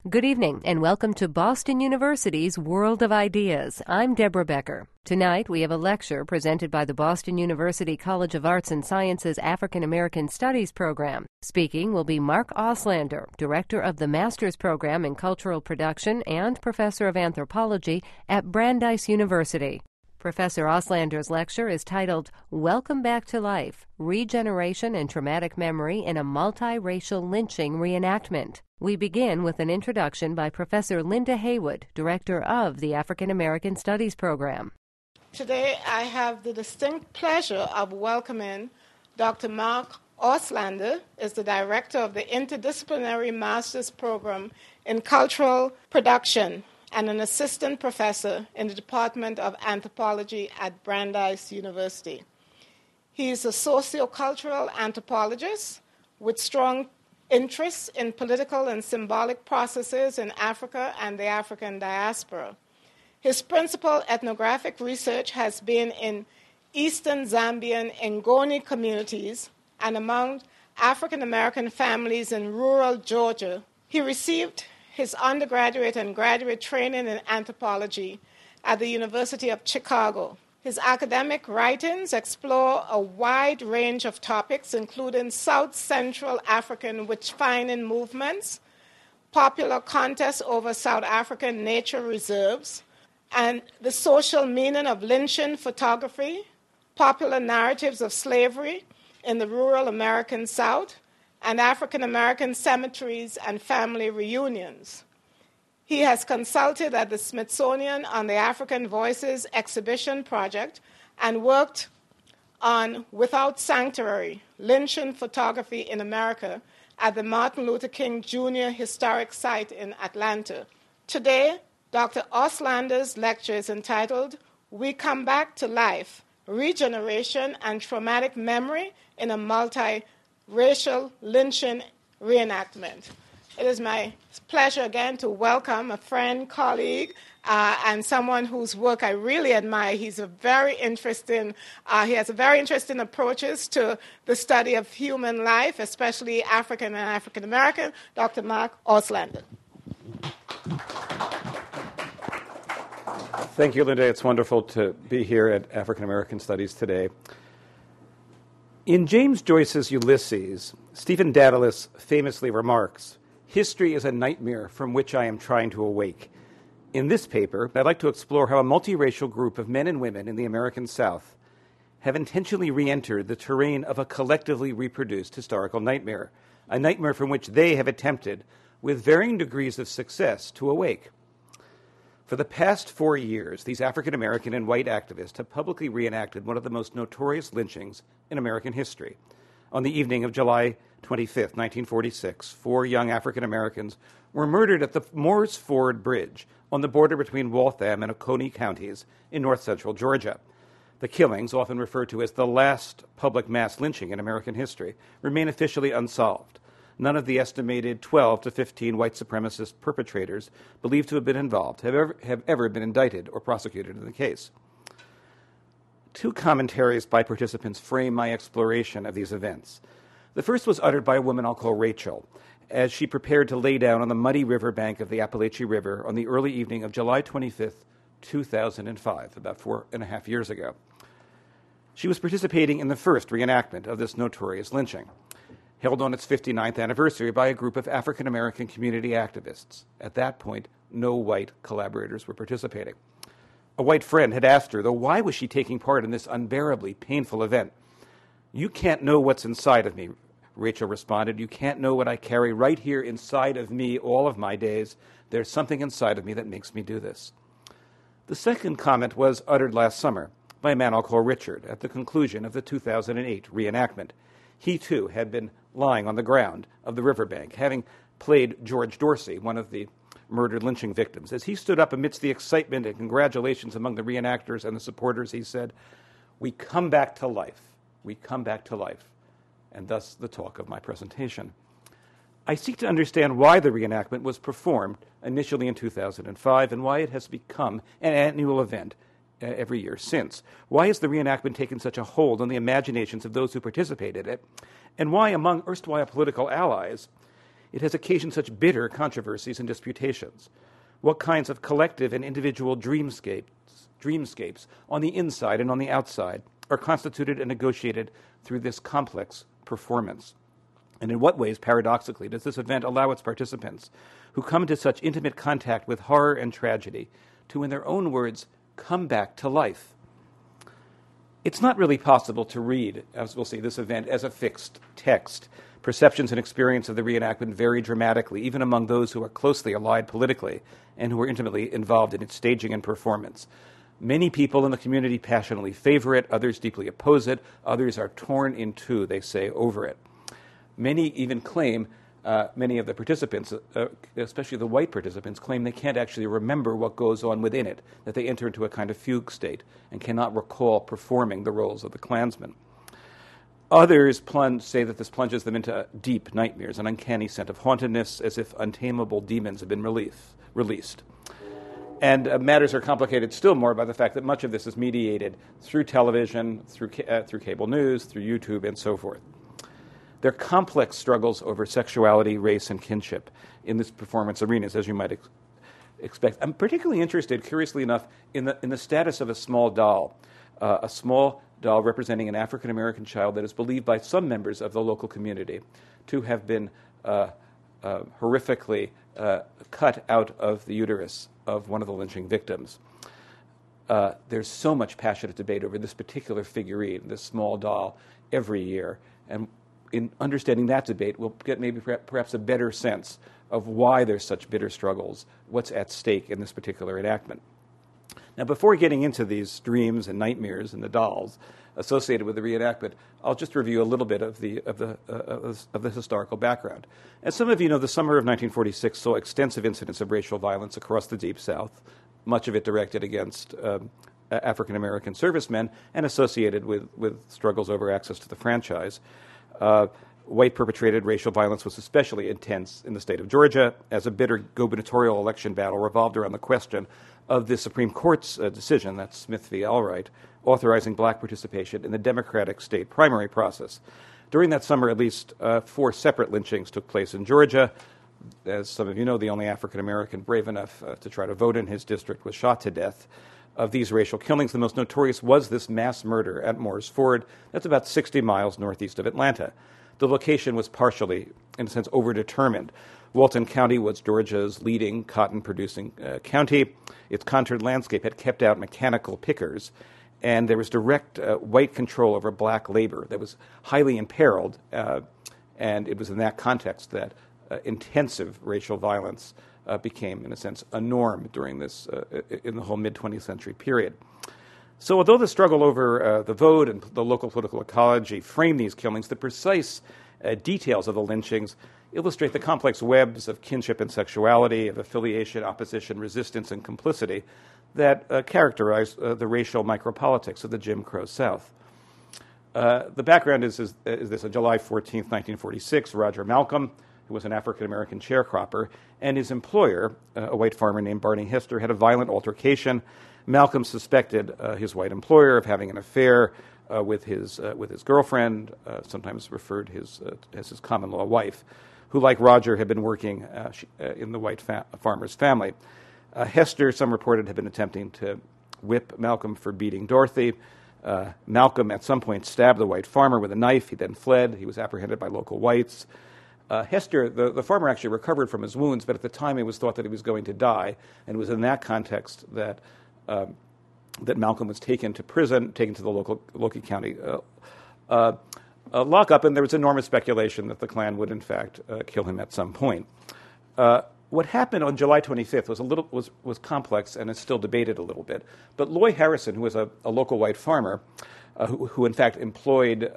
Good evening, and welcome to Boston University's World of Ideas. I'm Deborah Becker. Tonight, we have a lecture presented by the Boston University College of Arts and Sciences African American Studies program. Speaking will be Mark Auslander, Director of the Master's Program in Cultural Production and Professor of Anthropology at Brandeis University. Professor Auslander's lecture is titled Welcome Back to Life, Regeneration and Traumatic Memory in a Multiracial Lynching Reenactment. We begin with an introduction by Professor Linda Haywood, Director of the African American Studies Program. Today I have the distinct pleasure of welcoming Dr. Mark Auslander, is the Director of the Interdisciplinary Master's Program in Cultural Production and an Assistant Professor in the Department of Anthropology at Brandeis University. He is a sociocultural anthropologist with strong interests in political and symbolic processes in Africa and the African diaspora. His principal ethnographic research has been in Eastern Zambian Ngoni communities and among African American families in rural Georgia. He received his undergraduate and graduate training in anthropology at the University of Chicago. His academic writings explore a wide range of topics, including South Central African witch-finding movements, popular contests over South African nature reserves, and the social meaning of lynching photography, popular narratives of slavery in the rural American South, and African American cemeteries and family reunions. He has consulted at the Smithsonian on the African Voices exhibition project and worked on Without Sanctuary, Lynching Photography in America at the Martin Luther King Jr. Historic Site in Atlanta. Today, Dr. Auslander's lecture is entitled, We Come Back to Life, Regeneration and Traumatic Memory in a Multiracial Lynching Reenactment. It is my pleasure again to welcome a friend, colleague, and someone whose work I really admire. He has a very interesting approaches to the study of human life, especially African and African American, Dr. Mark Auslander. Thank you, Linda. It's wonderful to be here at African American Studies today. In James Joyce's Ulysses, Stephen Dedalus famously remarks, "History is a nightmare from which I am trying to awake." In this paper, I'd like to explore how a multiracial group of men and women in the American South have intentionally re-entered the terrain of a collectively reproduced historical nightmare, a nightmare from which they have attempted, with varying degrees of success, to awake. For the past 4 years, these African American and white activists have publicly reenacted one of the most notorious lynchings in American history. On the evening of July 25, 1946, 4 young African Americans were murdered at the Moores Ford Bridge on the border between Waltham and Oconee counties in north-central Georgia. The killings, often referred to as the last public mass lynching in American history, remain officially unsolved. None of the estimated 12 to 15 white supremacist perpetrators believed to have been involved have ever been indicted or prosecuted in the case. 2 commentaries by participants frame my exploration of these events. The first was uttered by a woman I'll call Rachel, as she prepared to lay down on the muddy riverbank of the Appalachian River on the early evening of July 25, 2005, about 4.5 years ago. She was participating in the first reenactment of this notorious lynching, held on its 59th anniversary by a group of African American community activists. At that point, no white collaborators were participating. A white friend had asked her, though, why was she taking part in this unbearably painful event? "You can't know what's inside of me," Rachel responded. "You can't know what I carry right here inside of me all of my days. There's something inside of me that makes me do this." The second comment was uttered last summer by a man I'll call Richard at the conclusion of the 2008 reenactment. He, too, had been lying on the ground of the riverbank, having played George Dorsey, one of the murdered lynching victims. As he stood up amidst the excitement and congratulations among the reenactors and the supporters, he said, "We come back to life. We come back to life." And thus the talk of my presentation. I seek to understand why the reenactment was performed initially in 2005 and why it has become an annual event every year since. Why has the reenactment taken such a hold on the imaginations of those who participated in it? And why, among erstwhile political allies, it has occasioned such bitter controversies and disputations? What kinds of collective and individual dreamscapes on the inside and on the outside are constituted and negotiated through this complex performance? And in what ways, paradoxically, does this event allow its participants, who come into such intimate contact with horror and tragedy, to, in their own words, come back to life? It's not really possible to read, as we'll see, this event as a fixed text. Perceptions and experience of the reenactment vary dramatically, even among those who are closely allied politically and who are intimately involved in its staging and performance. Many people in the community passionately favor it, others deeply oppose it, others are torn in two, they say, over it. Many even claim, many of the participants, especially the white participants, claim they can't actually remember what goes on within it, that they enter into a kind of fugue state and cannot recall performing the roles of the Klansmen. Others say that this plunges them into deep nightmares, an uncanny sense of hauntedness, as if untamable demons have been released. And matters are complicated still more by the fact that much of this is mediated through television, through cable news, through YouTube, and so forth. There are complex struggles over sexuality, race, and kinship in this performance arenas, as you might expect. I'm particularly interested, curiously enough, in the status of a small doll representing an African-American child that is believed by some members of the local community to have been horrifically cut out of the uterus of one of the lynching victims. There's so much passionate debate over this particular figurine, this small doll, every year. And in understanding that debate, we'll get maybe perhaps a better sense of why there's such bitter struggles, what's at stake in this particular enactment. Now, before getting into these dreams and nightmares and the dolls associated with the reenactment, I'll just review a little bit of the historical background. As some of you know, the summer of 1946 saw extensive incidents of racial violence across the Deep South, much of it directed against African-American servicemen and associated with struggles over access to the franchise. White-perpetrated racial violence was especially intense in the state of Georgia, as a bitter gubernatorial election battle revolved around the question of the Supreme Court's decision, that's Smith v. Allwright, authorizing black participation in the Democratic state primary process. During that summer, at least 4 separate lynchings took place in Georgia. As some of you know, the only African-American brave enough to try to vote in his district was shot to death. Of these racial killings, the most notorious was this mass murder at Moore's Ford. That's about 60 miles northeast of Atlanta. The location was partially, in a sense, overdetermined. Walton County was Georgia's leading cotton-producing county. Its contoured landscape had kept out mechanical pickers, and there was direct white control over black labor that was highly imperiled, and it was in that context that intensive racial violence became, in a sense, a norm during this, in the whole mid-20th century period. So although the struggle over the vote and the local political ecology frame these killings, the precise details of the lynchings illustrate the complex webs of kinship and sexuality, of affiliation, opposition, resistance, and complicity that characterize the racial micropolitics of the Jim Crow South. The background is this. On July 14th, 1946, Roger Malcolm, who was an African-American sharecropper, and his employer, a white farmer named Barney Hester, had a violent altercation. Malcolm suspected his white employer of having an affair with his girlfriend, sometimes referred as his common-law wife, who, like Roger, had been working in the white farmer's family. Hester, some reported, had been attempting to whip Malcolm for beating Dorothy. Malcolm, at some point, stabbed the white farmer with a knife. He then fled. He was apprehended by local whites. Hester, the farmer, actually recovered from his wounds, but at the time it was thought that he was going to die, and it was in that context that Malcolm was taken to prison, taken to the local county lockup, and there was enormous speculation that the Klan would, in fact, kill him at some point. What happened on July 25th was complex and is still debated a little bit. But Loy Harrison, who was a local white farmer, who in fact employed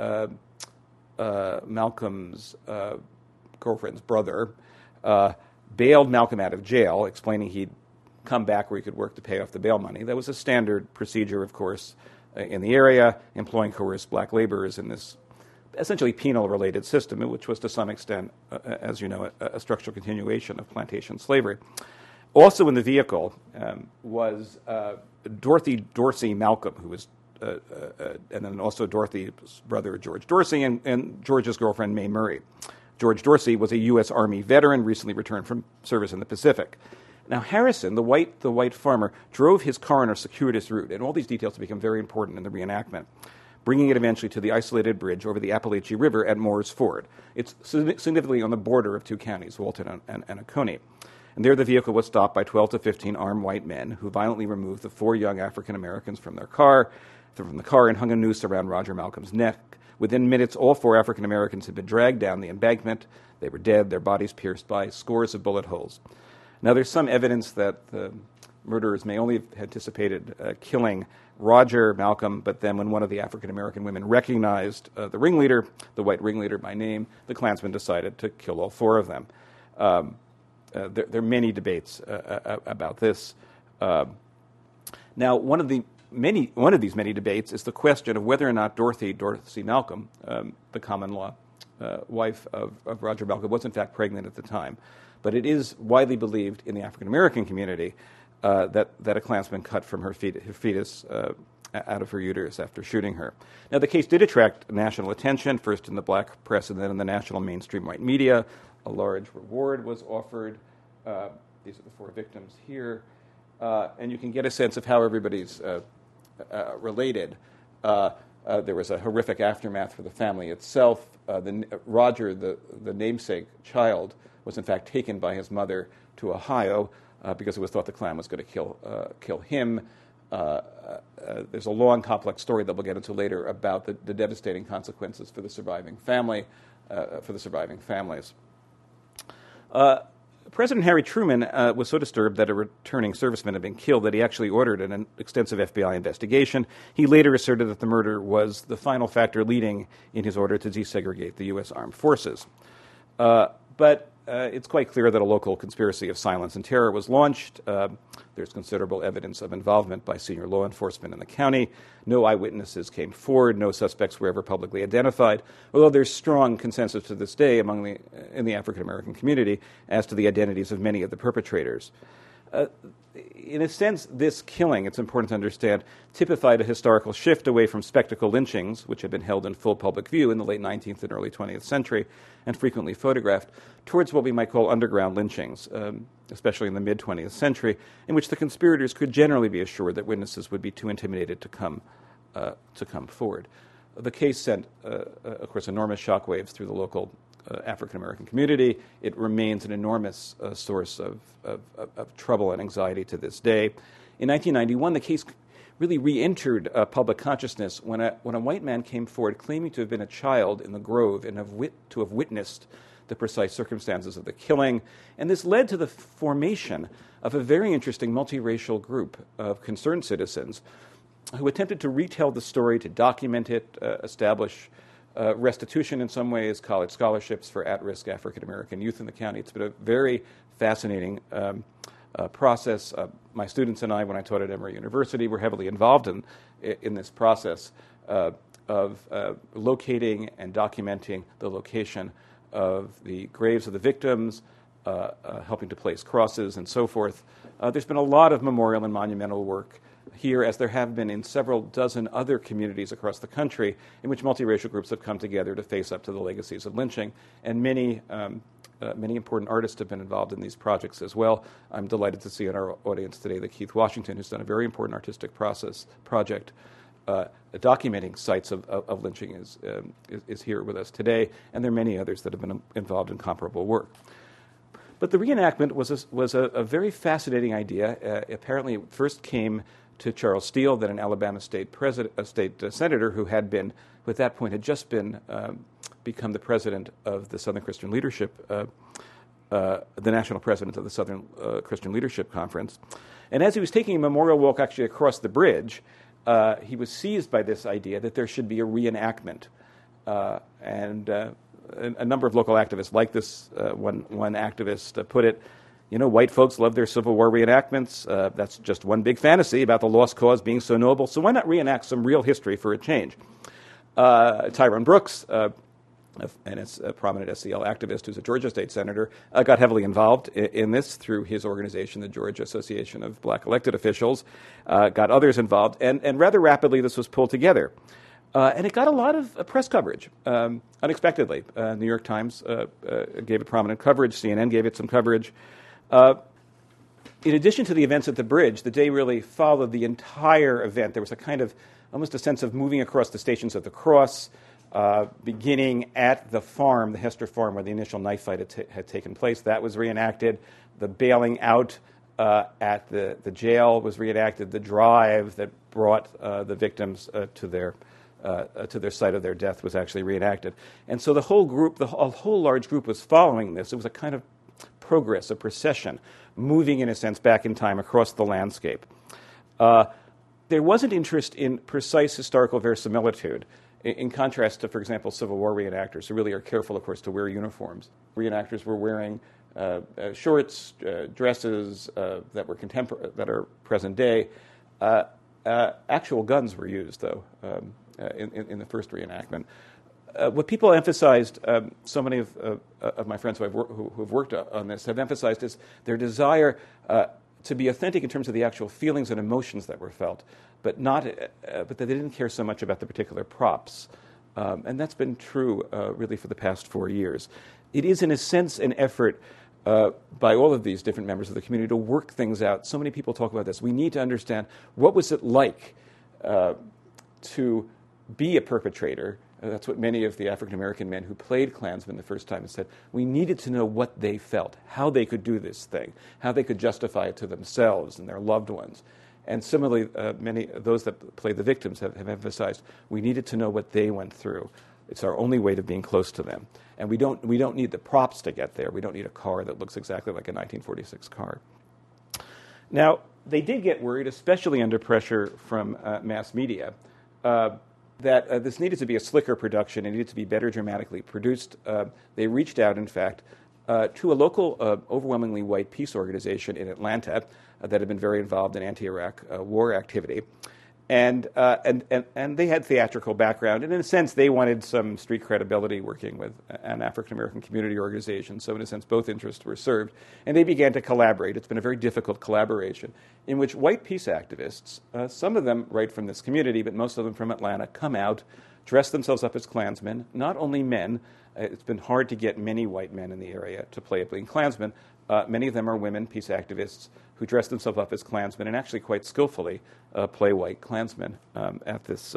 Malcolm's girlfriend's brother, bailed Malcolm out of jail, explaining he'd come back where he could work to pay off the bail money. That was a standard procedure, of course, in the area, employing coerced black laborers in this essentially penal-related system, which was to some extent, as you know, a structural continuation of plantation slavery. Also in the vehicle was Dorothy Dorsey Malcolm, who was, and then also Dorothy's brother, George Dorsey, and George's girlfriend, Mae Murray. George Dorsey was a U.S. Army veteran, recently returned from service in the Pacific. Now, Harrison, the white farmer, drove his car on a circuitous route, and all these details become very important in the reenactment, bringing it eventually to the isolated bridge over the Appalachia River at Moore's Ford. It's significantly on the border of two counties, Walton and Oconee. And there the vehicle was stopped by 12 to 15 armed white men who violently removed the 4 young African Americans from the car, and hung a noose around Roger Malcolm's neck. Within minutes, all 4 African Americans had been dragged down the embankment. They were dead, their bodies pierced by scores of bullet holes. Now, there's some evidence that the murderers may only have anticipated killing Roger Malcolm, but then when one of the African American women recognized the ringleader, the white ringleader by name, the Klansmen decided to kill all 4 of them. There are many debates about this. Now, one of these many debates is the question of whether or not Dorothy Malcolm, the common law wife of Roger Malcolm, was in fact pregnant at the time. But it is widely believed in the African American community that a Klansman cut from her fetus out of her uterus after shooting her. Now, the case did attract national attention, first in the black press and then in the national mainstream white media. A large reward was offered. These are the 4 victims here. And you can get a sense of how everybody's related. There was a horrific aftermath for the family itself. Roger, the namesake child, was in fact taken by his mother to Ohio because it was thought the Klan was going to kill him. There's a long, complex story that we'll get into later about the devastating consequences for the surviving families. President Harry Truman was so disturbed that a returning serviceman had been killed that he actually ordered an extensive FBI investigation. He later asserted that the murder was the final factor leading in his order to desegregate the U.S. Armed Forces. But it's quite clear that a local conspiracy of silence and terror was launched. There's considerable evidence of involvement by senior law enforcement in the county. No eyewitnesses came forward. No suspects were ever publicly identified, although there's strong consensus to this day in the African American community as to the identities of many of the perpetrators. In a sense, this killing, it's important to understand, typified a historical shift away from spectacle lynchings, which had been held in full public view in the late 19th and early 20th century and frequently photographed, towards what we might call underground lynchings, especially in the mid-20th century, in which the conspirators could generally be assured that witnesses would be too intimidated to come forward. The case sent, of course, enormous shockwaves through the local African-American community. It remains an enormous source of trouble and anxiety to this day. In 1991, the case really re-entered public consciousness when a white man came forward claiming to have been a child in the Grove and to have witnessed the precise circumstances of the killing. And this led to the formation of a very interesting multiracial group of concerned citizens who attempted to retell the story, to document it, establish restitution in some ways, college scholarships for at-risk African-American youth in the county. It's been a very fascinating process. My students and I, when I taught at Emory University, were heavily involved in this process of locating and documenting the location of the graves of the victims, helping to place crosses and so forth. There's been a lot of memorial and monumental work here, as there have been in several dozen other communities across the country in which multiracial groups have come together to face up to the legacies of lynching. And many important artists have been involved in these projects as well. I'm delighted to see in our audience today that Keith Washington, who's done a very important artistic project documenting sites of lynching, is here with us today. And there are many others that have been involved in comparable work. But the reenactment was a very fascinating idea. Apparently, it first came to Charles Steele, then an Alabama state senator who at that point had just become the president of the Southern Christian Leadership, the national president of the Southern Christian Leadership Conference. And as he was taking a memorial walk actually across the bridge, he was seized by this idea that there should be a reenactment. And a number of local activists like this. One activist put it, white folks love their Civil War reenactments. That's just one big fantasy about the lost cause being so noble. So why not reenact some real history for a change? Tyrone Brooks, and it's a prominent SCL activist who's a Georgia state senator, got heavily involved in this through his organization, the Georgia Association of Black Elected Officials, got others involved, and rather rapidly this was pulled together. And it got a lot of press coverage, unexpectedly. New York Times gave it prominent coverage. CNN gave it some coverage. In addition to the events at the bridge, the day really followed the entire event. There was a kind of, almost a sense of moving across the Stations of the Cross, beginning at the farm, the Hester farm, where the initial knife fight had taken place. That was reenacted. The bailing out at the jail was reenacted. The drive that brought the victims to their site of their death was actually reenacted. And so the whole group, a whole large group was following this. It was a kind of progress, a procession, moving in a sense back in time across the landscape. There wasn't interest in precise historical verisimilitude, in contrast to, for example, Civil War reenactors, who really are careful, of course, to wear uniforms. Reenactors were wearing shorts, dresses that were that are present day. Actual guns were used, though, in the first reenactment. What people emphasized, so many of my friends who have worked on this have emphasized, is their desire to be authentic in terms of the actual feelings and emotions that were felt, but that they didn't care so much about the particular props. And that's been true really for the past 4 years. It is, in a sense, an effort by all of these different members of the community to work things out. So many people talk about this. We need to understand, what was it like to be a perpetrator? That's what many of the African-American men who played Klansmen the first time said. We needed to know what they felt, how they could do this thing, how they could justify it to themselves and their loved ones. And similarly, many of those that played the victims have emphasized, we needed to know what they went through. It's our only way to being close to them. And we don't need the props to get there. We don't need a car that looks exactly like a 1946 car. Now, they did get worried, especially under pressure from mass media, that this needed to be a slicker production. It needed to be better dramatically produced. They reached out, in fact, to a local, overwhelmingly white peace organization in Atlanta that had been very involved in anti-Iraq war activity. And they had theatrical background, and in a sense, they wanted some street credibility working with an African-American community organization. So in a sense, both interests were served. And they began to collaborate. It's been a very difficult collaboration in which white peace activists, some of them right from this community, but most of them from Atlanta, come out, dress themselves up as Klansmen, not only men. It's been hard to get many white men in the area to play being Klansmen. Many of them are women, peace activists, who dress themselves up as Klansmen and actually quite skillfully play white Klansmen at this.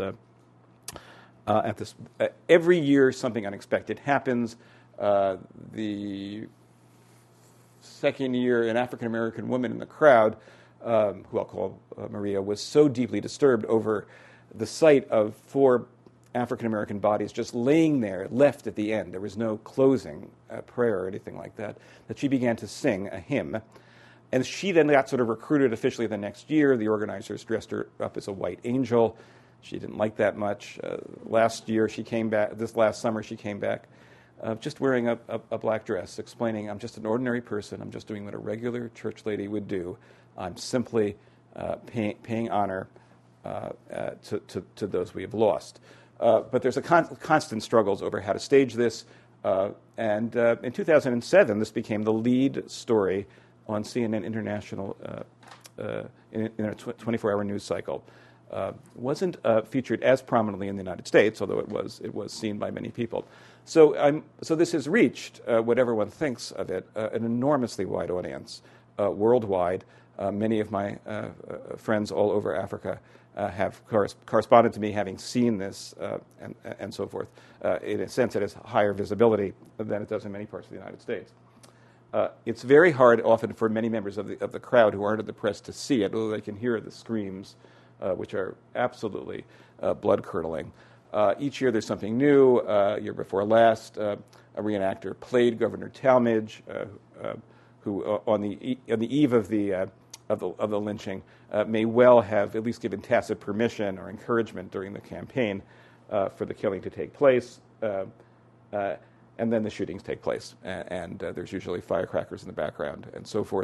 Every year, something unexpected happens. The second year, an African-American woman in the crowd, who I'll call Maria, was so deeply disturbed over the sight of 4 African-American bodies just laying there, left at the end. There was no closing prayer or anything like that, that she began to sing a hymn. And she then got sort of recruited officially the next year. The organizers dressed her up as a white angel. She didn't like that much. Last year she came back, this last summer she came back just wearing a black dress, explaining, I'm just an ordinary person. I'm just doing what a regular church lady would do. I'm simply paying honor to those we have lost. But there's a constant struggles over how to stage this. And in 2007, this became the lead story on CNN International in a 24-hour news cycle. Wasn't featured as prominently in the United States, although it was seen by many people. So this has reached, whatever one thinks of it, an enormously wide audience worldwide. Many of my friends all over Africa have corresponded to me, having seen this and so forth. In a sense, it has higher visibility than it does in many parts of the United States. It's very hard often for many members of the crowd who aren't at the press to see it, although they can hear the screams, which are absolutely blood-curdling. Each year there's something new. Year before last, a reenactor played Governor Talmadge, who on the eve of the lynching may well have at least given tacit permission or encouragement during the campaign for the killing to take place. And then the shootings take place, and there's usually firecrackers in the background and so forth.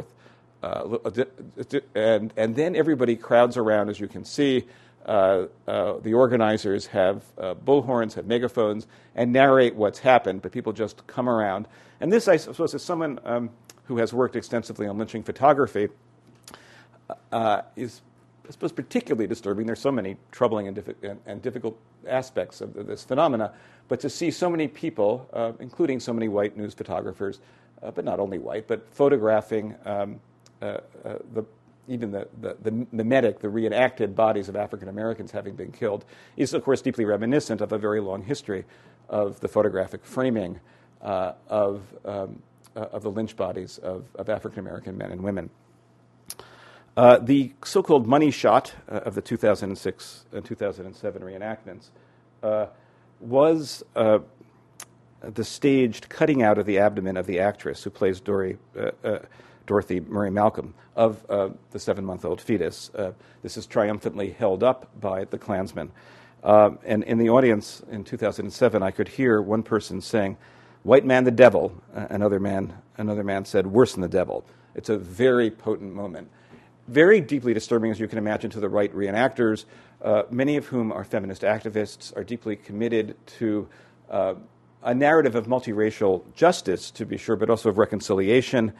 And then everybody crowds around, as you can see. The organizers have bullhorns, have megaphones, and narrate what's happened, but people just come around. And this, I suppose, is someone who has worked extensively on lynching photography, is I suppose, particularly disturbing. There's so many troubling and difficult aspects of this phenomena, but to see so many people, including so many white news photographers, but not only white, but photographing the mimetic, the reenacted bodies of African Americans having been killed, is, of course, deeply reminiscent of a very long history of the photographic framing of the lynch bodies of African American men and women. The so-called money shot of the 2006 and 2007 reenactments was the staged cutting out of the abdomen of the actress who plays Dorothy Murray Malcolm of the 7-month-old fetus. This is triumphantly held up by the Klansmen. And in the audience in 2007, I could hear one person saying, "White man, the devil." Another man said, "Worse than the devil." It's a very potent moment. Very deeply disturbing, as you can imagine, to the right reenactors, many of whom are feminist activists, are deeply committed to a narrative of multiracial justice, to be sure, but also of reconciliation.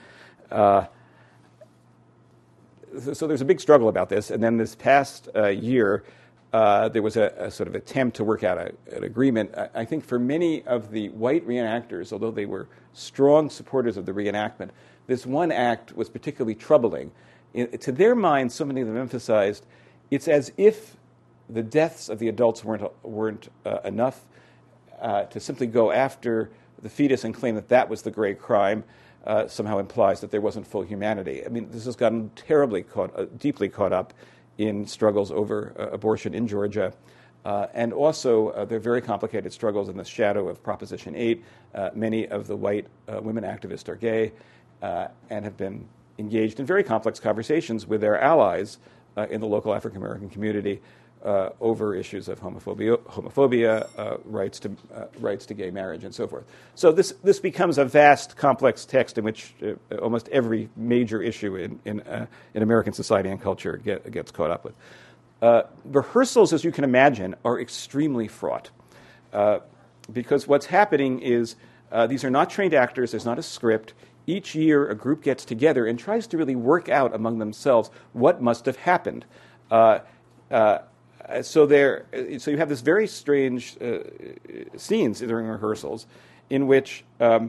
So there's a big struggle about this. And then this past year, there was a sort of attempt to work out an agreement. I think for many of the white reenactors, although they were strong supporters of the reenactment, this one act was particularly troubling. To their minds, so many of them emphasized, it's as if the deaths of the adults weren't enough to simply go after the fetus and claim that was the great crime. Somehow implies that there wasn't full humanity. I mean, this has gotten deeply caught up in struggles over abortion in Georgia, and also there are very complicated struggles in the shadow of Proposition 8. Many of the white women activists are gay and have been engaged in very complex conversations with their allies in the local African American community over issues of homophobia, rights to gay marriage, and so forth. So this becomes a vast, complex text in which almost every major issue in American society and culture gets caught up with. Rehearsals, as you can imagine, are extremely fraught because what's happening is these are not trained actors. There's not a script. Each year, a group gets together and tries to really work out among themselves what must have happened. So you have this very strange scenes during rehearsals in which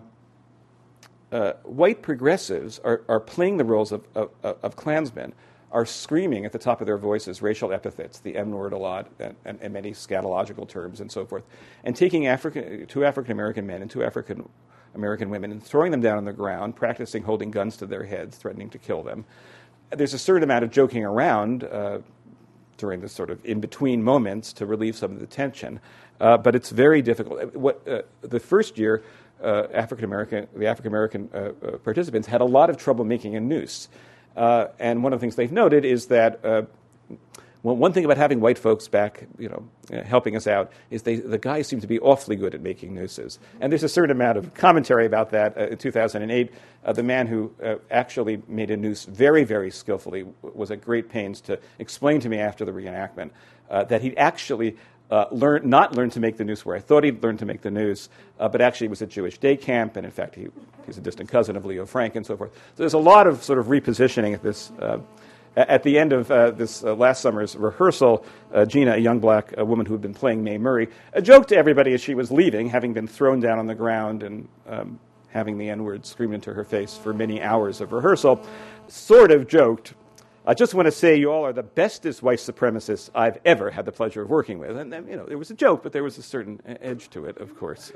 white progressives are playing the roles of Klansmen, are screaming at the top of their voices racial epithets, the M-word a lot, and many scatological terms and so forth, and taking two African American men and two African American women and throwing them down on the ground, practicing holding guns to their heads, threatening to kill them. There's a certain amount of joking around during this sort of in-between moments to relieve some of the tension, but it's very difficult. The first year, the African American participants had a lot of trouble making a noose, and one of the things they've noted is that one thing about having white folks back, helping us out, is the guys seem to be awfully good at making nooses. And there's a certain amount of commentary about that. In 2008, the man who actually made a noose very, very skillfully was at great pains to explain to me after the reenactment that he'd actually not learned to make the noose where I thought he'd learned to make the noose, but actually it was a Jewish day camp, and in fact he's a distant cousin of Leo Frank and so forth. So there's a lot of sort of repositioning at this. At the end of this last summer's rehearsal, Gina, a young black woman who had been playing Mae Murray, joked to everybody as she was leaving, having been thrown down on the ground and having the N-word screamed into her face for many hours of rehearsal, sort of joked, "I just want to say you all are the bestest white supremacists I've ever had the pleasure of working with." And it was a joke, but there was a certain edge to it, of course.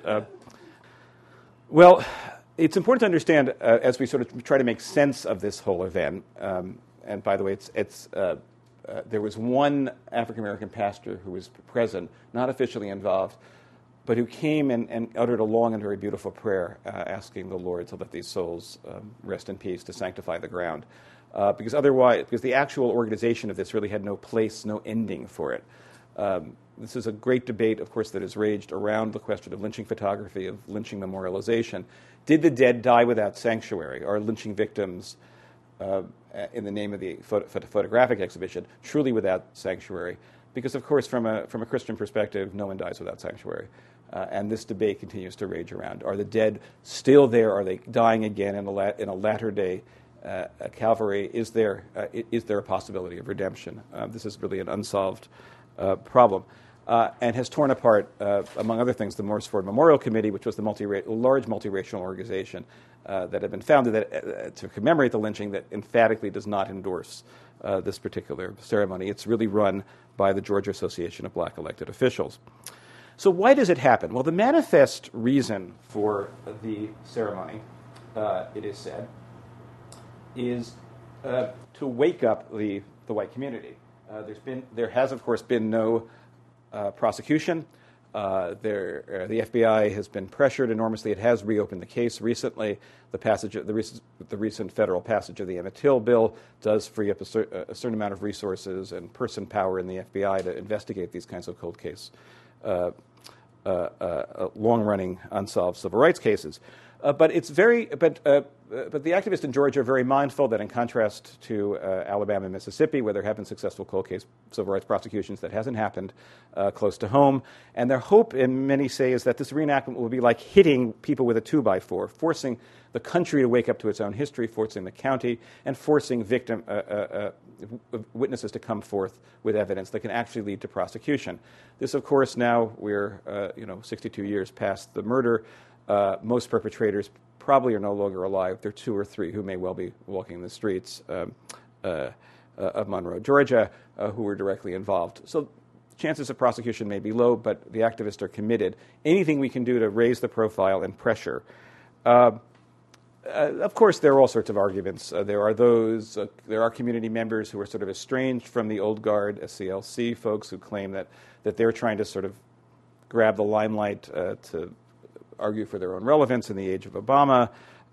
Well, it's important to understand as we sort of try to make sense of this whole event. And by the way, there was one African-American pastor who was present, not officially involved, but who came and uttered a long and very beautiful prayer asking the Lord to let these souls rest in peace, to sanctify the ground. Because the actual organization of this really had no place, no ending for it. This is a great debate, of course, that has raged around the question of lynching photography, of lynching memorialization. Did the dead die without sanctuary? Are lynching victims in the name of the photographic exhibition truly without sanctuary? Because, of course, from a Christian perspective, no one dies without sanctuary. And this debate continues to rage around. Are the dead still there? Are they dying again in a latter-day Calvary, is there a possibility of redemption? This is really an unsolved problem. And has torn apart, among other things, the Morris Ford Memorial Committee, which was the large multiracial organization that had been founded to commemorate the lynching, that emphatically does not endorse this particular ceremony. It's really run by the Georgia Association of Black Elected Officials. So why does it happen? Well, the manifest reason for the ceremony, it is said, is to wake up the white community. There has, of course, been no prosecution. The FBI has been pressured enormously. It has reopened the case recently. The recent federal passage of the Emmett Till bill does free up a certain amount of resources and person power in the FBI to investigate these kinds of cold case, long-running unsolved civil rights cases. But the activists in Georgia are very mindful that, in contrast to Alabama and Mississippi, where there have been successful cold case civil rights prosecutions, that hasn't happened close to home. And their hope, and many say, is that this reenactment will be like hitting people with a 2x4, forcing the country to wake up to its own history, forcing the county, and forcing witnesses to come forth with evidence that can actually lead to prosecution. This, of course, now we're 62 years past the murder. Most perpetrators probably are no longer alive. There are 2 or 3 who may well be walking the streets of Monroe, Georgia, who were directly involved. So chances of prosecution may be low, but the activists are committed. Anything we can do to raise the profile and pressure. Of course, there are all sorts of arguments. There are community members who are sort of estranged from the old guard, SCLC folks, who claim that they're trying to sort of grab the limelight to argue for their own relevance in the age of Obama.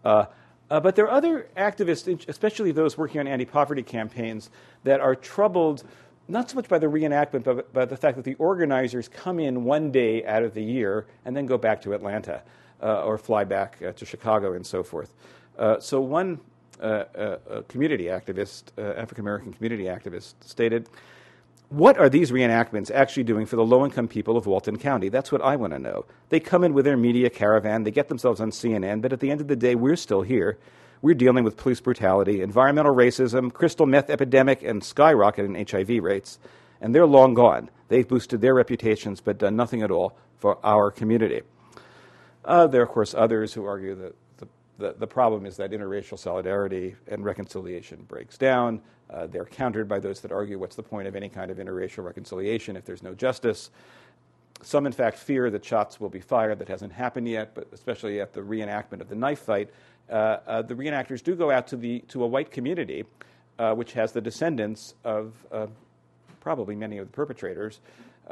But there are other activists, especially those working on anti-poverty campaigns, that are troubled not so much by the reenactment, but by the fact that the organizers come in one day out of the year and then go back to Atlanta or fly back to Chicago and so forth. So one community activist, African-American community activist, stated, "What are these reenactments actually doing for the low-income people of Walton County? That's what I want to know. They come in with their media caravan, they get themselves on CNN, but at the end of the day, we're still here. We're dealing with police brutality, environmental racism, crystal meth epidemic, and skyrocketing HIV rates. And they're long gone. They've boosted their reputations, but done nothing at all for our community." There are, of course, others who argue that the problem is that interracial solidarity and reconciliation breaks down. They're countered by those that argue, what's the point of any kind of interracial reconciliation if there's no justice? Some, in fact, fear that shots will be fired. That hasn't happened yet, but especially at the reenactment of the knife fight, the reenactors do go out to a white community, which has the descendants of probably many of the perpetrators,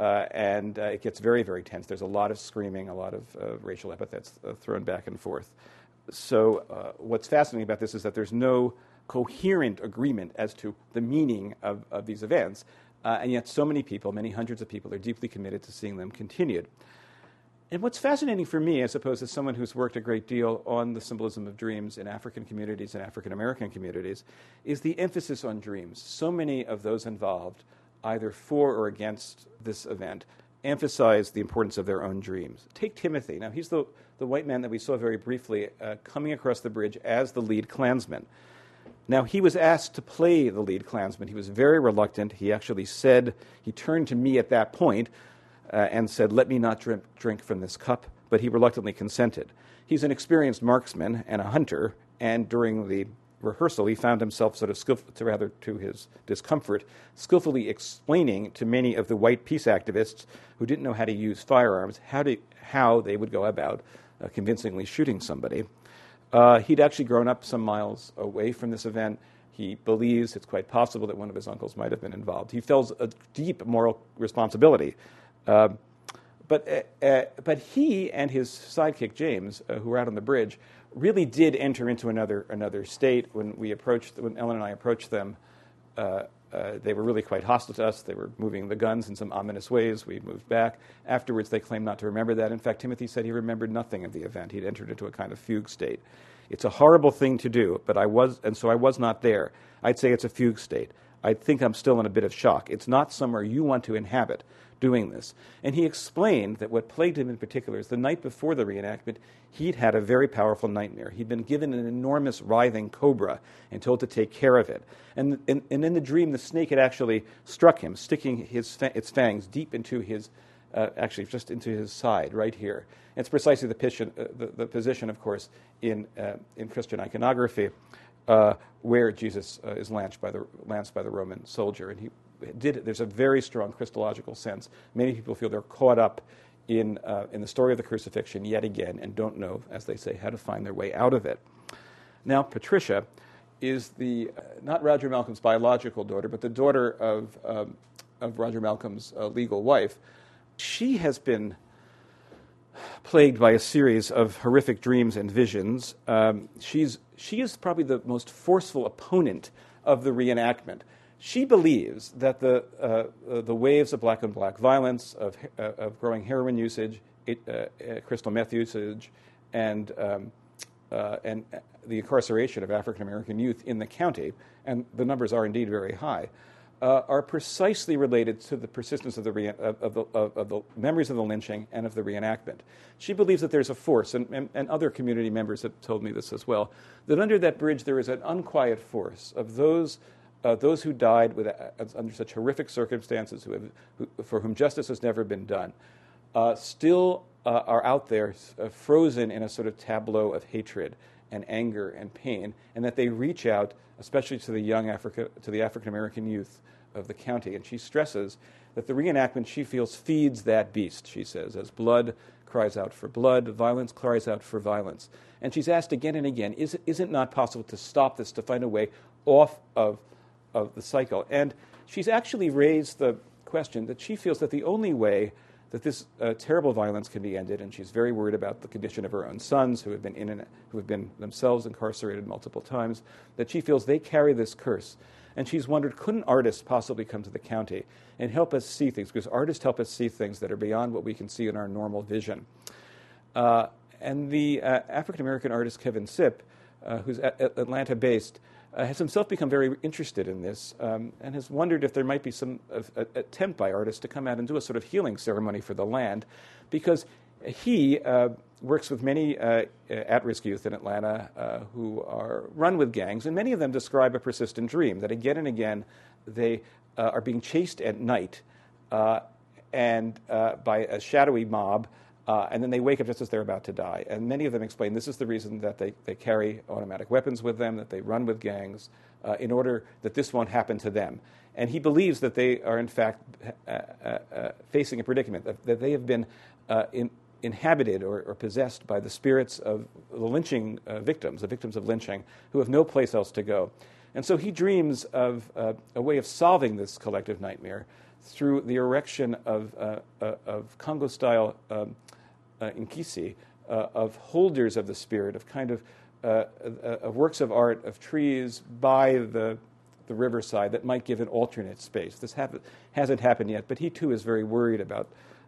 and it gets very, very tense. There's a lot of screaming, a lot of racial epithets thrown back and forth. So what's fascinating about this is that there's no coherent agreement as to the meaning of these events, and yet so many people, many hundreds of people, are deeply committed to seeing them continued. And what's fascinating for me, I suppose, as someone who's worked a great deal on the symbolism of dreams in African communities and African American communities, is the emphasis on dreams. So many of those involved, either for or against this event, emphasize the importance of their own dreams. Take Timothy. Now, he's the white man that we saw very briefly coming across the bridge as the lead Klansman. Now, he was asked to play the lead Klansman. He was very reluctant. He actually said, he turned to me at that point and said, "Let me not drink from this cup," but he reluctantly consented. He's an experienced marksman and a hunter, and during the rehearsal, he found himself sort of to his discomfort, skillfully explaining to many of the white peace activists who didn't know how to use firearms, how they would go about convincingly shooting somebody. He'd actually grown up some miles away from this event. He believes it's quite possible that one of his uncles might have been involved. He feels a deep moral responsibility. But he and his sidekick, James, who were out on the bridge, really did enter into another state. When Ellen and I approached them, they were really quite hostile to us. They were moving the guns in some ominous ways. We moved back. Afterwards, they claimed not to remember that. In fact, Timothy said he remembered nothing of the event. He'd entered into a kind of fugue state. It's a horrible thing to do, but I was not there. I'd say it's a fugue state. I think I'm still in a bit of shock. It's not somewhere you want to inhabit. doing this. And he explained that what plagued him in particular is the night before the reenactment, he'd had a very powerful nightmare. He'd been given an enormous writhing cobra and told to take care of it. And in the dream, the snake had actually struck him, sticking its fangs deep into his, actually just into his side, right here. And it's precisely the position, of course, in Christian iconography, where Jesus is lanced by the Roman soldier. And there's a very strong Christological sense. Many people feel they're caught up in the story of the crucifixion yet again and don't know, as they say, how to find their way out of it. Now, Patricia is not Roger Malcolm's biological daughter, but the daughter of Roger Malcolm's legal wife. She has been plagued by a series of horrific dreams and visions. She is probably the most forceful opponent of the reenactment. She believes that the waves of black on black violence, of growing heroin usage, crystal meth usage, and the incarceration of African American youth in the county, and the numbers are indeed very high, are precisely related to the persistence of the memories of the lynching and of the reenactment. She believes that there's a force, and other community members have told me this as well, that under that bridge there is an unquiet force of those who died under such horrific circumstances, for whom justice has never been done, still are out there frozen in a sort of tableau of hatred and anger and pain, and that they reach out, especially to the African American youth of the county. And she stresses that the reenactment, she feels, feeds that beast, she says, as blood cries out for blood, violence cries out for violence. And she's asked again and again, is it not possible to stop this, to find a way off of the cycle? And she's actually raised the question that she feels that the only way that this terrible violence can be ended, and she's very worried about the condition of her own sons who have been themselves incarcerated multiple times, that she feels they carry this curse. And she's wondered, couldn't artists possibly come to the county and help us see things? Because artists help us see things that are beyond what we can see in our normal vision. And the African-American artist Kevin Sipp, who's Atlanta-based, has himself become very interested in this and has wondered if there might be some attempt by artists to come out and do a sort of healing ceremony for the land, because he works with many at-risk youth in Atlanta who are run with gangs, and many of them describe a persistent dream that again and again they are being chased at night and by a shadowy mob, and then they wake up just as they're about to die. And many of them explain this is the reason that they carry automatic weapons with them, that they run with gangs, in order that this won't happen to them. And he believes that they are, in fact, facing a predicament, that they have been inhabited or possessed by the spirits of the lynching victims, the victims of lynching, who have no place else to go. And so he dreams of a way of solving this collective nightmare through the erection of Congo-style inkisi, of holders of the spirit, of kind of works of art, of trees by the riverside that might give an alternate space. This hasn't happened yet, but he too is very worried about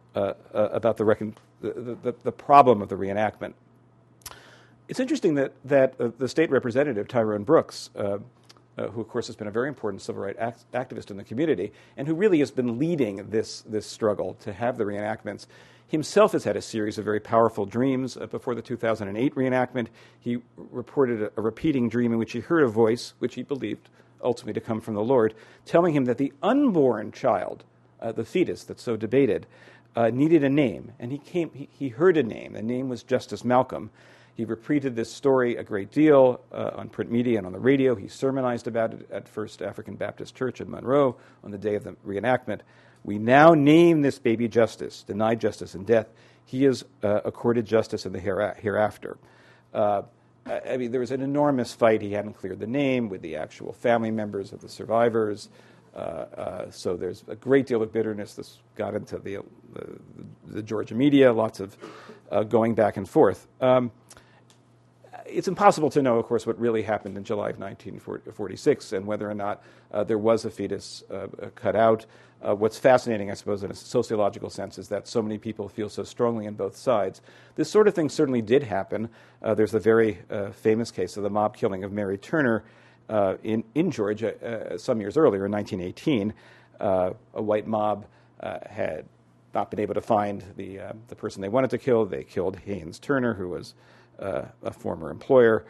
the problem of the reenactment. It's interesting that the state representative, Tyrone Brooks, who of course has been a very important civil rights activist in the community, and who really has been leading this struggle to have the reenactments, himself has had a series of very powerful dreams. Before the 2008 reenactment, he reported a repeating dream in which he heard a voice, which he believed ultimately to come from the Lord, telling him that the unborn child, the fetus that's so debated, needed a name. And he heard a name. The name was Justice Malcolm. He repeated this story a great deal on print media and on the radio. He sermonized about it at First African Baptist Church in Monroe on the day of the reenactment. We now name this baby Justice, denied justice in death. He is accorded justice in the hereafter. I mean, there was an enormous fight. He hadn't cleared the name with the actual family members of the survivors. So there's a great deal of bitterness. This got into the Georgia media, lots of going back and forth. It's impossible to know, of course, what really happened in July of 1946 and whether or not there was a fetus cut out. What's fascinating, I suppose, in a sociological sense, is that so many people feel so strongly on both sides. This sort of thing certainly did happen. There's the very famous case of the mob killing of Mary Turner in Georgia some years earlier, in 1918. A white mob had not been able to find the person they wanted to kill. They killed Haynes Turner, who was a former employee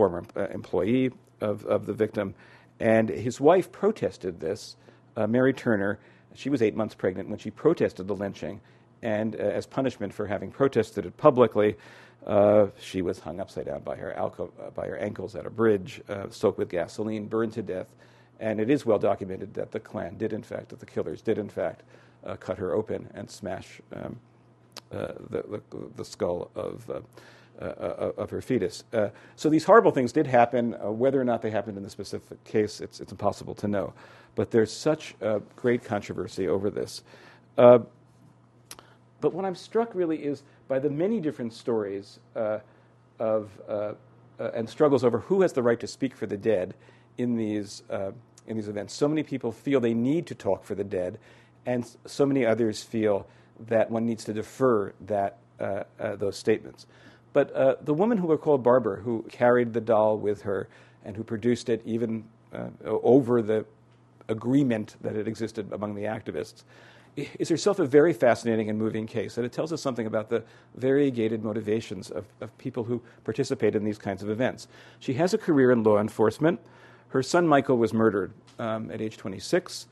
of the victim. And his wife protested this, Mary Turner. She was 8 months pregnant when she protested the lynching. And as punishment for having protested it publicly, she was hung upside down by her ankles at a bridge, soaked with gasoline, burned to death. And it is well documented that the Klan did, in fact, that the killers did, in fact, cut her open and smash the skull of her fetus. So these horrible things did happen. Whether or not they happened in the specific case, it's impossible to know. But there's such great controversy over this. But what I'm struck really is by the many different stories and struggles over who has the right to speak for the dead in these events. So many people feel they need to talk for the dead, and so many others feel that one needs to defer those statements. But the woman who we call Barbara, who carried the doll with her and who produced it even over the agreement that had existed among the activists, is herself a very fascinating and moving case. And it tells us something about the variegated motivations of people who participate in these kinds of events. She has a career in law enforcement. Her son Michael was murdered at age 26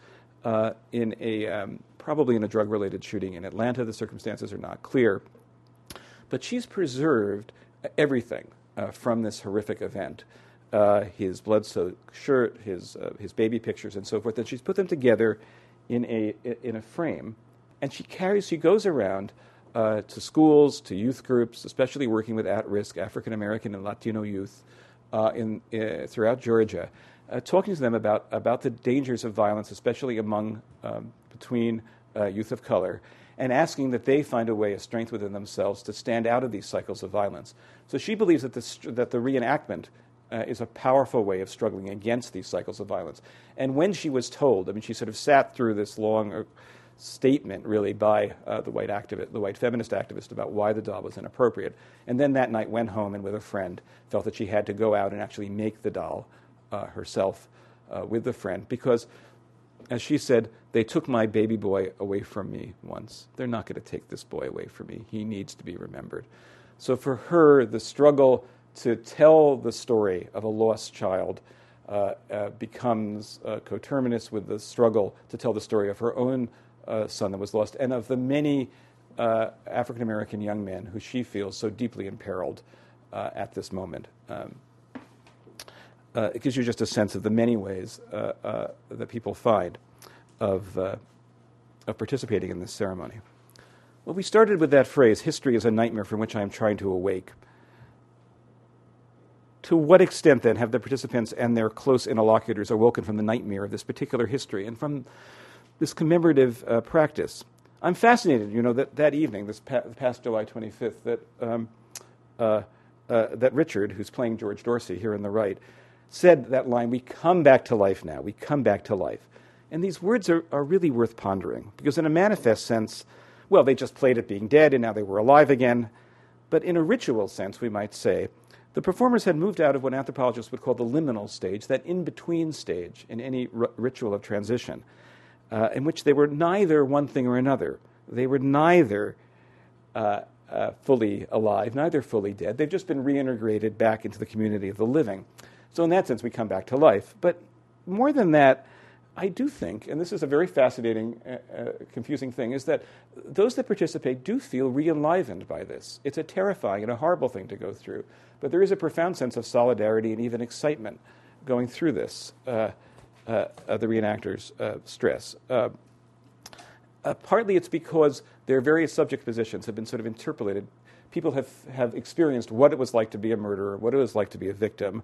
probably in a drug-related shooting in Atlanta. The circumstances are not clear. But she's preserved everything from this horrific event. His blood-soaked shirt, his baby pictures, and so forth. And she's put them together in a frame, and she goes around to schools, to youth groups, especially working with at-risk African American and Latino youth throughout Georgia, talking to them about the dangers of violence, especially between youth of color, and asking that they find a way of strength within themselves to stand out of these cycles of violence. So she believes that the reenactment is a powerful way of struggling against these cycles of violence. And when she was told, she sort of sat through this long statement, really, by the white feminist activist about why the doll was inappropriate, and then that night went home and with a friend felt that she had to go out and actually make the doll herself with the friend, because, as she said, they took my baby boy away from me once. They're not going to take this boy away from me. He needs to be remembered. So for her, the struggle to tell the story of a lost child becomes coterminous with the struggle to tell the story of her own son that was lost, and of the many African American young men who she feels so deeply imperiled at this moment. It gives you just a sense of the many ways that people find of participating in this ceremony. Well, we started with that phrase, history is a nightmare from which I am trying to awake. To what extent, then, have the participants and their close interlocutors awoken from the nightmare of this particular history and from this commemorative practice? I'm fascinated, that evening, this past July 25th, that Richard, who's playing George Dorsey here on the right, said that line, "We come back to life now, we come back to life." And these words are really worth pondering, because in a manifest sense, well, they just played at being dead and now they were alive again. But in a ritual sense, we might say, the performers had moved out of what anthropologists would call the liminal stage, that in-between stage in any ritual of transition, in which they were neither one thing or another. They were neither fully alive, neither fully dead. They've just been reintegrated back into the community of the living. So in that sense, we come back to life. But more than that, I do think, and this is a very fascinating, confusing thing, is that those that participate do feel re-enlivened by this. It's a terrifying and a horrible thing to go through, but there is a profound sense of solidarity and even excitement going through this, the reenactors' stress. Partly it's because their various subject positions have been sort of interpolated. People have experienced what it was like to be a murderer, what it was like to be a victim,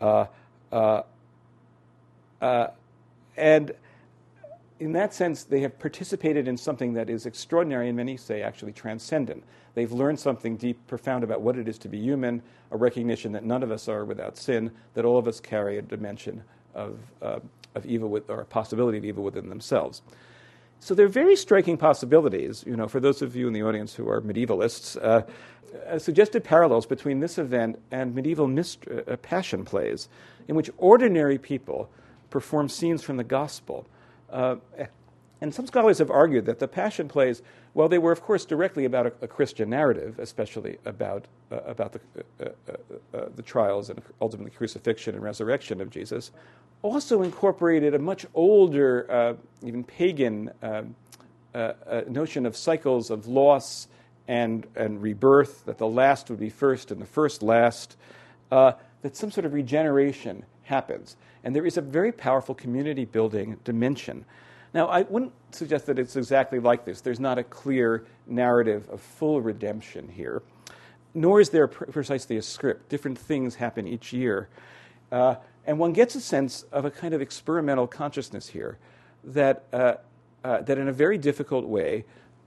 and in that sense, they have participated in something that is extraordinary and many say actually transcendent. They've learned something deep, profound about what it is to be human, a recognition that none of us are without sin, that all of us carry a dimension of evil or a possibility of evil within themselves. So there are very striking possibilities, for those of you in the audience who are medievalists, suggested parallels between this event and medieval passion plays, in which ordinary people perform scenes from the gospel. And some scholars have argued that the Passion plays, well, they were, of course, directly about a Christian narrative, especially about the trials and ultimately crucifixion and resurrection of Jesus, also incorporated a much older, even pagan notion of cycles of loss and rebirth, that the last would be first and the first last, that some sort of regeneration happens. And there is a very powerful community-building dimension. Now, I wouldn't suggest that it's exactly like this. There's not a clear narrative of full redemption here, nor is there precisely a script. Different things happen each year. And one gets a sense of a kind of experimental consciousness here that in a very difficult way,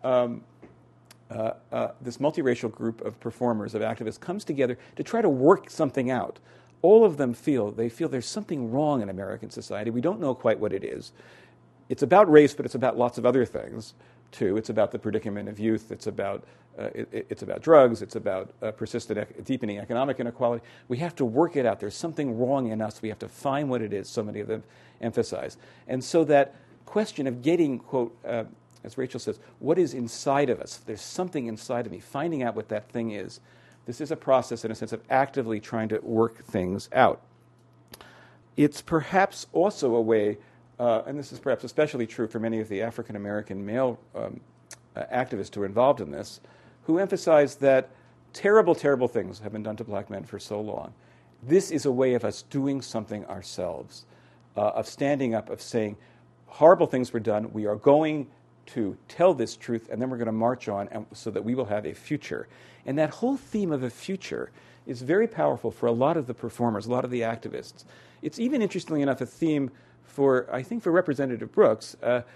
this multiracial group of performers, of activists, comes together to try to work something out. All of them feel there's something wrong in American society. We don't know quite what it is. It's about race, but it's about lots of other things, too. It's about the predicament of youth. It's about drugs. It's about persistent deepening economic inequality. We have to work it out. There's something wrong in us. We have to find what it is, so many of them emphasize. And so that question of getting, quote, as Rachel says, what is inside of us? There's something inside of me. Finding out what that thing is. This is a process, in a sense, of actively trying to work things out. It's perhaps also a way, and this is perhaps especially true for many of the African-American male activists who are involved in this, who emphasize that terrible, terrible things have been done to black men for so long. This is a way of us doing something ourselves, of standing up, of saying, horrible things were done, we are going to tell this truth, and then we're going to march on so that we will have a future. And that whole theme of a future is very powerful for a lot of the performers, a lot of the activists. It's even, interestingly enough, a theme for Representative Brooks,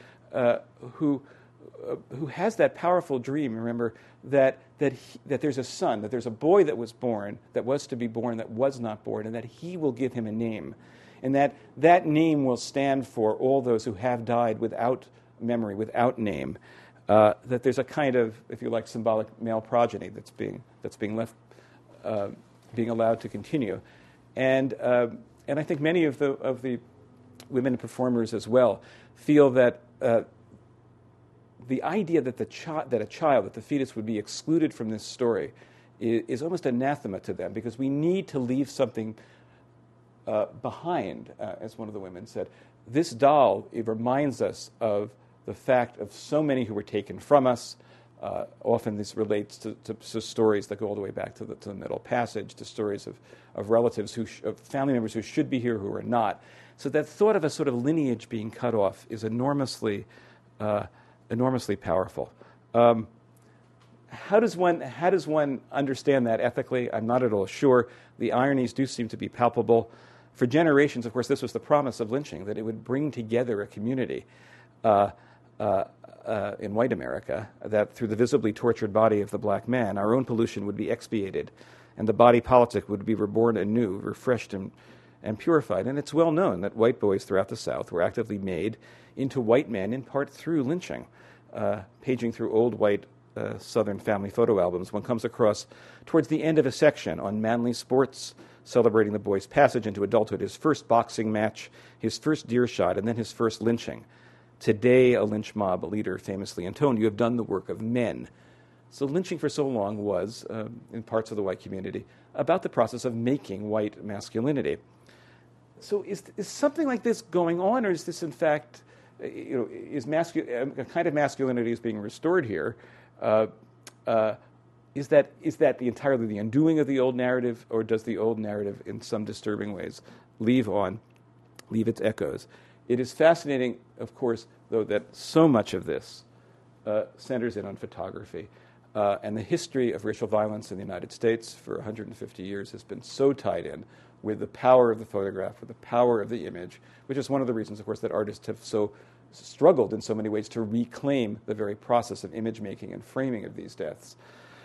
who has that powerful dream, remember, that there's a son, that there's a boy that was born, that was to be born, that was not born, and that he will give him a name. And that name will stand for all those who have died without memory, without name. That there's a kind of, if you like, symbolic male progeny that's being left, being allowed to continue. And I think many of the women performers as well feel that the idea that the fetus would be excluded from this story is almost anathema to them, because we need to leave something behind, as one of the women said. This doll, it reminds us of the fact of so many who were taken from us. Often this relates to stories that go all the way back to the Middle Passage, to stories of relatives, of family members who should be here who are not. So that thought of a sort of lineage being cut off is enormously powerful. How does one understand that ethically? I'm not at all sure. The ironies do seem to be palpable. For generations, of course, this was the promise of lynching, that it would bring together a community in white America, that through the visibly tortured body of the black man, our own pollution would be expiated, and the body politic would be reborn anew, refreshed and purified. And it's well known that white boys throughout the South were actively made into white men, in part through lynching. Paging through old white Southern family photo albums, one comes across, towards the end of a section on manly sports, celebrating the boy's passage into adulthood, his first boxing match, his first deer shot, and then his first lynching. Today, a lynch mob leader famously intoned, "You have done the work of men." So lynching for so long was, in parts of the white community, about the process of making white masculinity. So is something like this going on, or is this, in fact, is a kind of masculinity is being restored here? Is that entirely the undoing of the old narrative, or does the old narrative, in some disturbing ways, leave its echoes? It is fascinating, of course, though, that so much of this centers in on photography. And the history of racial violence in the United States for 150 years has been so tied in with the power of the photograph, with the power of the image, which is one of the reasons, of course, that artists have so struggled in so many ways to reclaim the very process of image making and framing of these deaths.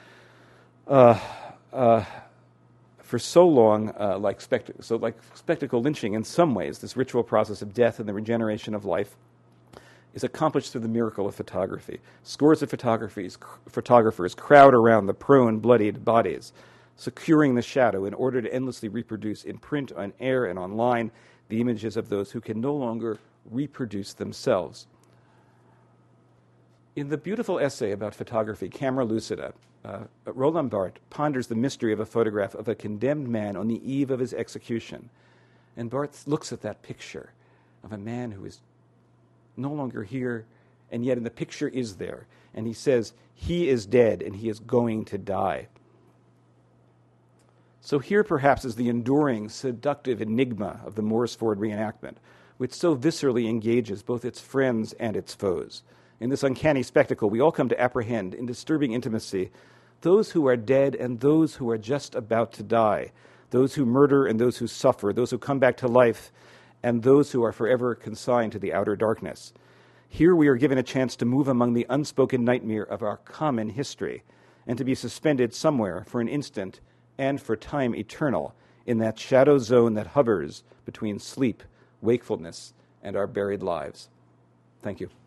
For so long, like spectacle lynching, in some ways, this ritual process of death and the regeneration of life is accomplished through the miracle of photography. Scores of photographers crowd around the prone, bloodied bodies, securing the shadow in order to endlessly reproduce in print, on air, and online the images of those who can no longer reproduce themselves. In the beautiful essay about photography, Camera Lucida, Roland Barthes ponders the mystery of a photograph of a condemned man on the eve of his execution. And Barthes looks at that picture of a man who is no longer here, and yet in the picture is there. And he says, he is dead and he is going to die. So here perhaps is the enduring, seductive enigma of the Morsford reenactment, which so viscerally engages both its friends and its foes. In this uncanny spectacle, we all come to apprehend in disturbing intimacy those who are dead and those who are just about to die, those who murder and those who suffer, those who come back to life, and those who are forever consigned to the outer darkness. Here we are given a chance to move among the unspoken nightmare of our common history, and to be suspended somewhere for an instant and for time eternal in that shadow zone that hovers between sleep, wakefulness, and our buried lives. Thank you.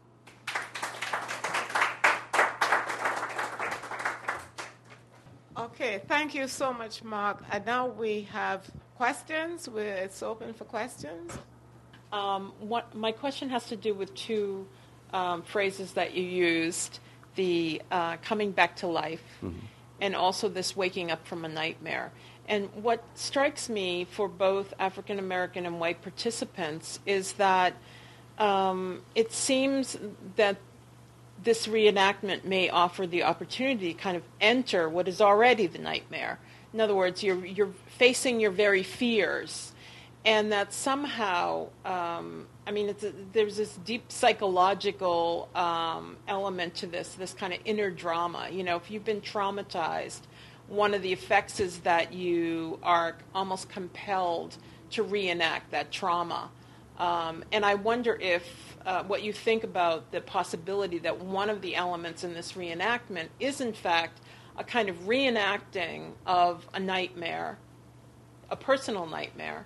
Okay, thank you so much, Mark. And now we have questions. It's open for questions. My question has to do with two phrases that you used, the coming back to life, and also this waking up from a nightmare. And what strikes me for both African American and white participants is that it seems that this reenactment may offer the opportunity to kind of enter what is already the nightmare. In other words, you're facing your very fears, and that somehow, there's this deep psychological element to this kind of inner drama. You know, if you've been traumatized, one of the effects is that you are almost compelled to reenact that trauma. And I wonder if what you think about the possibility that one of the elements in this reenactment is, in fact, a kind of reenacting of a nightmare, a personal nightmare.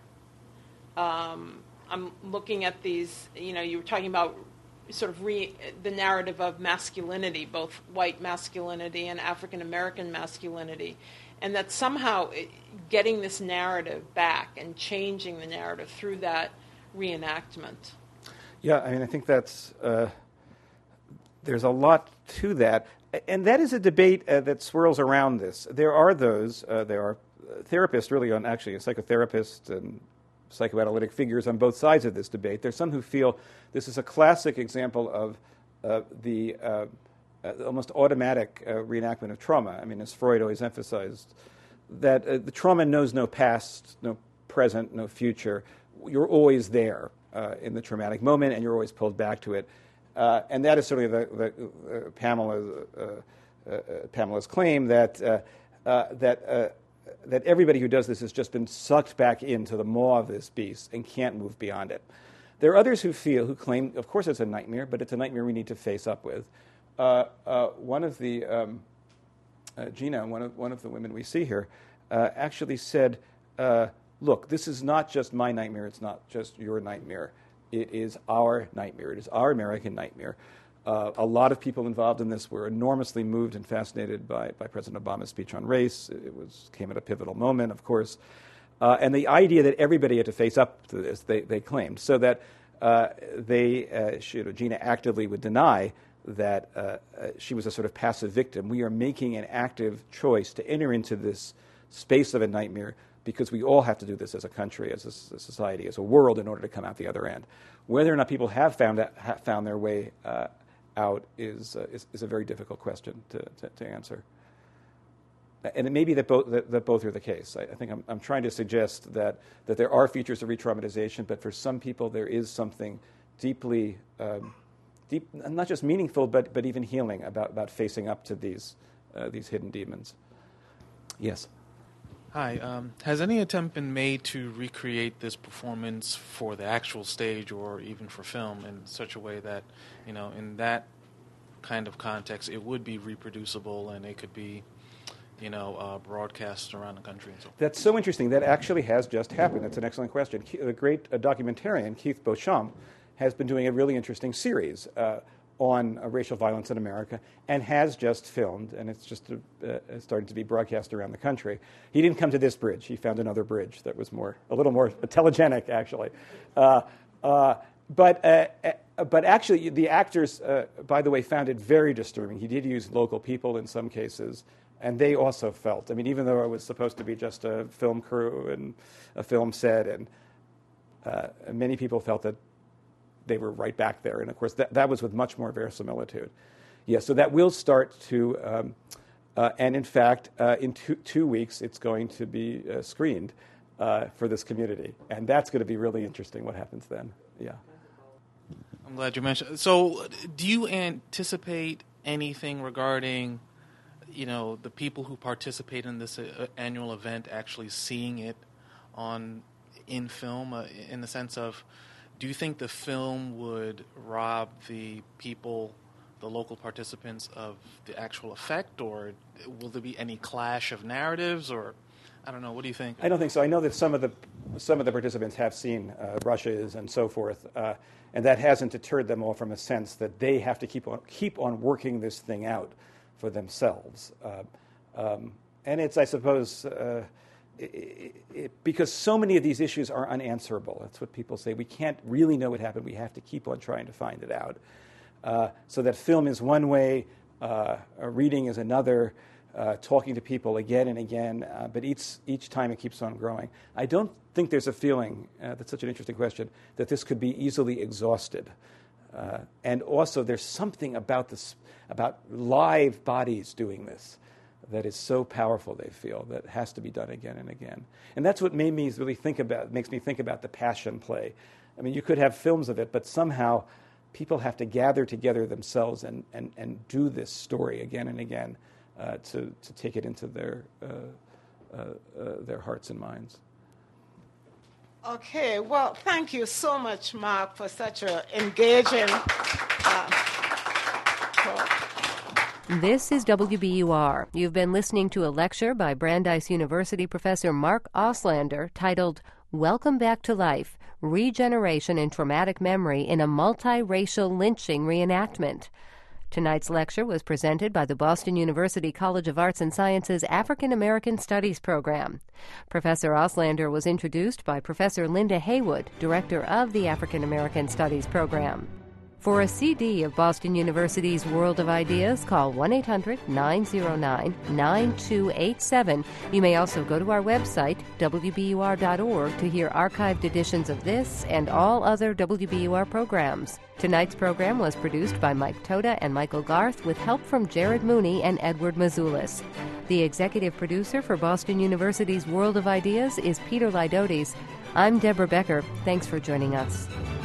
I'm looking at these, you were talking about sort of the narrative of masculinity, both white masculinity and African American masculinity, and that somehow getting this narrative back and changing the narrative through that reenactment. Yeah, I think that's there's a lot to that, and that is a debate that swirls around this. There are therapists, really, actually psychotherapists and psychoanalytic figures on both sides of this debate. There's some who feel this is a classic example of the almost automatic reenactment of trauma. As Freud always emphasized, that the trauma knows no past, no present, no future. You're always there in the traumatic moment, and you're always pulled back to it. And that is certainly the Pamela's claim that everybody who does this has just been sucked back into the maw of this beast and can't move beyond it. There are others who claim, of course, it's a nightmare, but it's a nightmare we need to face up with. One of the Gina, one of the women we see here, actually said, "Look, this is not just my nightmare. It's not just your nightmare. It is our nightmare. It is our American nightmare." A lot of people involved in this were enormously moved and fascinated by President Obama's speech on race. It came at a pivotal moment, of course. And the idea that everybody had to face up to this, they claimed, so that Gina actively would deny that she was a sort of passive victim. We are making an active choice to enter into this space of a nightmare because we all have to do this as a country, as a society, as a world in order to come out the other end. Whether or not people have found their way out is a very difficult question to answer. And it may be that both are the case. I think I'm trying to suggest that there are features of re-traumatization, but for some people there is something deeply, not just meaningful, but even healing about facing up to these hidden demons. Yes. Hi. Has any attempt been made to recreate this performance for the actual stage or even for film in such a way that, in that kind of context, it would be reproducible and it could be, broadcast around the country and so forth? That's so interesting. That actually has just happened. That's an excellent question. The great documentarian, Keith Beauchamp, has been doing a really interesting series on racial violence in America and has just filmed, and it's just starting to be broadcast around the country. He didn't come to this bridge. He found another bridge that was a little more telegenic, actually. But But actually, the actors, by the way, found it very disturbing. He did use local people in some cases, and they also felt. I mean, even though it was supposed to be just a film crew and a film set, and many people felt that they were right back there. And of course, that was with much more verisimilitude. Yeah, so that will start to, and in fact, in 2 weeks, it's going to be screened for this community. And that's going to be really interesting what happens then. Yeah. I'm glad you mentioned. So, do you anticipate anything regarding, the people who participate in this annual event actually seeing it in film? In the sense of, do you think the film would rob the local participants, of the actual effect, or will there be any clash of narratives, or I don't know? What do you think? I don't think so. I know that some of the participants have seen rushes and so forth. And that hasn't deterred them all from a sense that they have to keep on working this thing out for themselves. And it's, I suppose, because so many of these issues are unanswerable. That's what people say. We can't really know what happened. We have to keep on trying to find it out. So that film is one way, reading is another, talking to people again and again, but each time it keeps on growing. I don't think there's a feeling, that's such an interesting question, that this could be easily exhausted. And also there's something about live bodies doing this that is so powerful, they feel, that has to be done again and again. And that's what makes me think about the passion play. I mean, you could have films of it, but somehow people have to gather together themselves and do this story again and again to take it into their hearts and minds. Okay, well, thank you so much, Mark, for such an engaging talk. This is WBUR. You've been listening to a lecture by Brandeis University professor Mark Auslander titled Welcome Back to Life, Regeneration and Traumatic Memory in a Multiracial Lynching Reenactment. Tonight's lecture was presented by the Boston University College of Arts and Sciences African American Studies program. Professor Auslander was introduced by Professor Linda Haywood, director of the African American Studies program. For a CD of Boston University's World of Ideas, call 1-800-909-9287. You may also go to our website, wbur.org, to hear archived editions of this and all other WBUR programs. Tonight's program was produced by Mike Toda and Michael Garth with help from Jared Mooney and Edward Mazulis. The executive producer for Boston University's World of Ideas is Peter Lydotes. I'm Deborah Becker. Thanks for joining us.